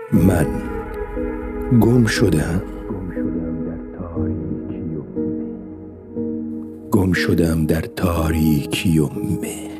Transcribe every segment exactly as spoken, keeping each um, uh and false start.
من گم شدم گم شدم در تاریکی و مه.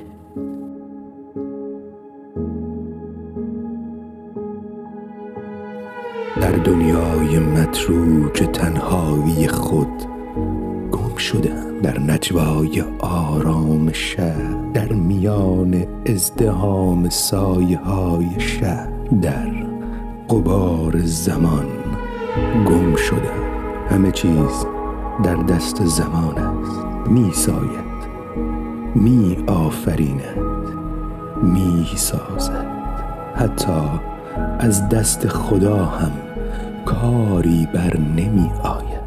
در دنیای متروک تنهایی خود گم شدم، در نجوای آرام شهر، در میان ازدحام سایه های شهر، در غبار زمان گم شدم. همه چیز در دست زمان است، می ساید، می آفریند، می سازد. حتی از دست خدا هم کاری بر نمی آید.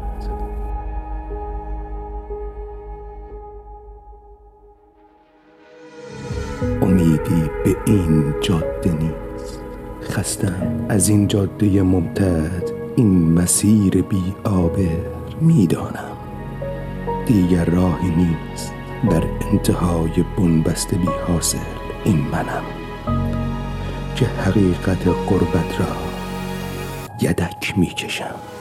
امیدی به این جاده نیست، خستم از این جاده ممتد، این مسیر بی آبر. می دانم دیگر راهی نیست، در انتهای بنبست بی حاصل این منم که حقیقت غربت را یدک می کشم.